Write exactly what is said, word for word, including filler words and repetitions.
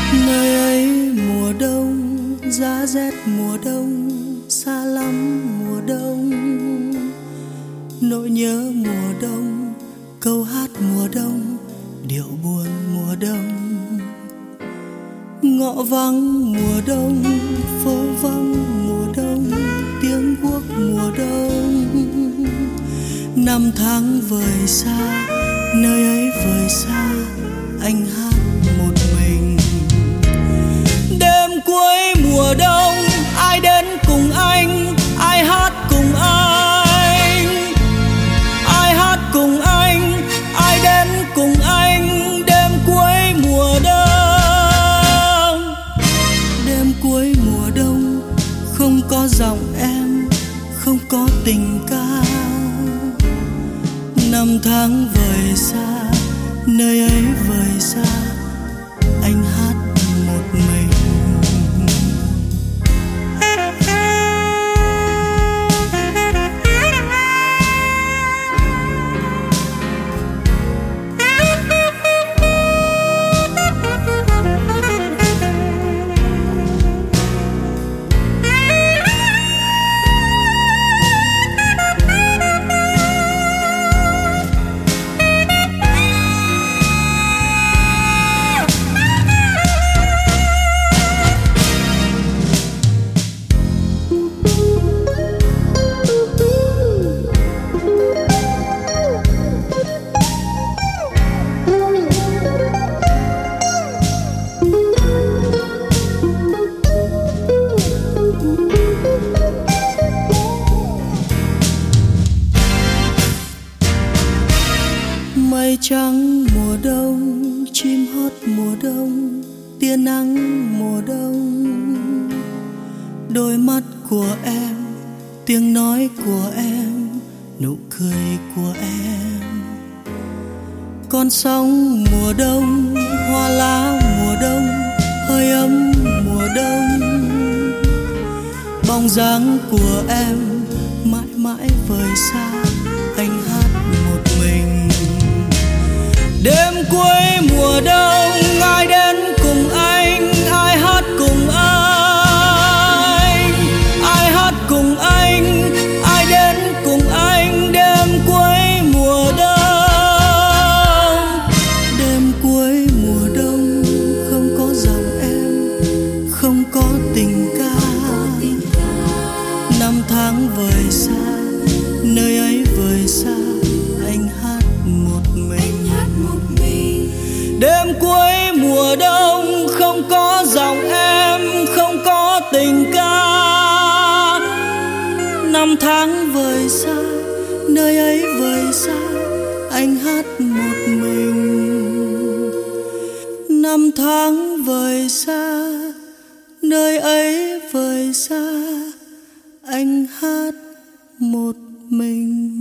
Nơi ấy mùa đông, giá rét mùa đông, xa lắm mùa đông. Nỗi nhớ mùa đông, câu hát mùa đông, điệu buồn mùa đông. Ngõ vắng mùa đông, phố vắng mùa đông, tiếng guốc mùa đông. Năm tháng vời xa, nơi ấy vời xa, anh hát một mình. Đêm cuối mùa đông, ai đến cùng anh, ai hát cùng anh, ai hát cùng anh, ai đến cùng anh. Đêm cuối mùa đông, đêm cuối mùa đông, không có giọng em, không có tình ca. Năm tháng vời xa, nơi ấy vời xa, anh hát một mình. Mây trắng mùa đông, chim hót mùa đông, tia nắng mùa đông. Đôi mắt của em, tiếng nói của em, nụ cười của em. Con sóng mùa đông, hoa lá mùa đông, hơi ấm mùa đông. Bóng dáng của em mãi mãi vời xa, anh hát một mình. Đêm cuối mùa đông, ai đến cùng anh, ai hát cùng anh, ai hát cùng anh, ai đến cùng anh. Đêm cuối mùa đông, đêm cuối mùa đông, không có giọng em, không có tình ca. Năm tháng vời xa, nơi ấy vời xa, anh hát một mình. Đêm cuối mùa đông, không có giọng em, không có tình ca. Năm tháng vời xa, nơi ấy vời xa, anh hát một mình. Năm tháng vời xa, nơi ấy vời xa, anh hát một mình.